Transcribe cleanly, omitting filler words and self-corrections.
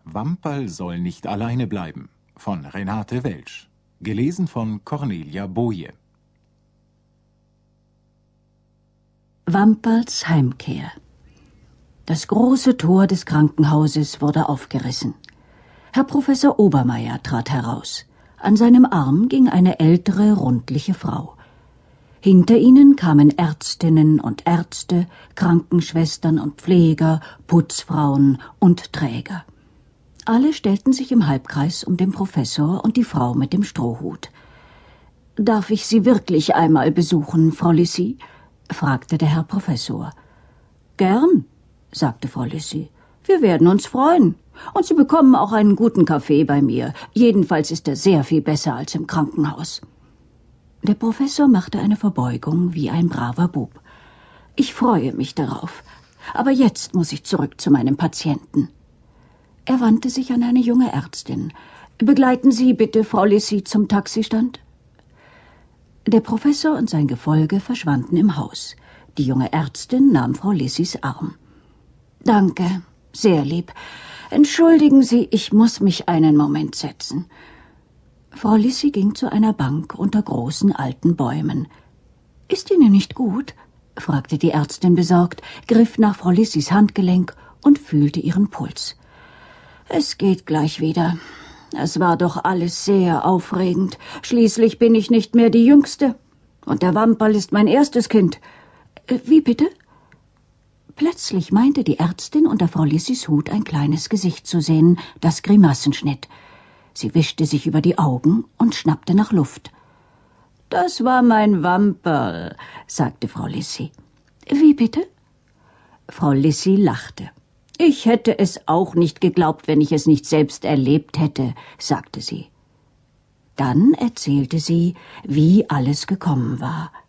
Wamperl soll nicht alleine bleiben von Renate Welsch. Gelesen von Cornelia Boje. Wamperls Heimkehr. Das große Tor des Krankenhauses wurde aufgerissen. Herr Professor Obermeier trat heraus. An seinem Arm ging eine ältere, rundliche Frau. Hinter ihnen kamen Ärztinnen und Ärzte, Krankenschwestern und Pfleger, Putzfrauen und Träger. Alle stellten sich im Halbkreis um den Professor und die Frau mit dem Strohhut. »Darf ich Sie wirklich einmal besuchen, Frau Lissy?« fragte der Herr Professor. »Gern«, sagte Frau Lissy. »Wir werden uns freuen. Und Sie bekommen auch einen guten Kaffee bei mir. Jedenfalls ist er sehr viel besser als im Krankenhaus.« Der Professor machte eine Verbeugung wie ein braver Bub. »Ich freue mich darauf. Aber jetzt muss ich zurück zu meinem Patienten.« Er wandte sich an eine junge Ärztin. »Begleiten Sie bitte Frau Lissy zum Taxistand?« Der Professor und sein Gefolge verschwanden im Haus. Die junge Ärztin nahm Frau Lissys Arm. »Danke, sehr lieb. Entschuldigen Sie, ich muss mich einen Moment setzen.« Frau Lissy ging zu einer Bank unter großen alten Bäumen. »Ist Ihnen nicht gut?« fragte die Ärztin besorgt, griff nach Frau Lissys Handgelenk und fühlte ihren Puls. »Es geht gleich wieder. Es war doch alles sehr aufregend. Schließlich bin ich nicht mehr die Jüngste. Und der Wamperl ist mein erstes Kind. Wie bitte?« Plötzlich meinte die Ärztin unter Frau Lissys Hut ein kleines Gesicht zu sehen, das Grimassen schnitt. Sie wischte sich über die Augen und schnappte nach Luft. »Das war mein Wamperl«, sagte Frau Lissy. »Wie bitte?« Frau Lissy lachte. »Ich hätte es auch nicht geglaubt, wenn ich es nicht selbst erlebt hätte«, sagte sie. Dann erzählte sie, wie alles gekommen war.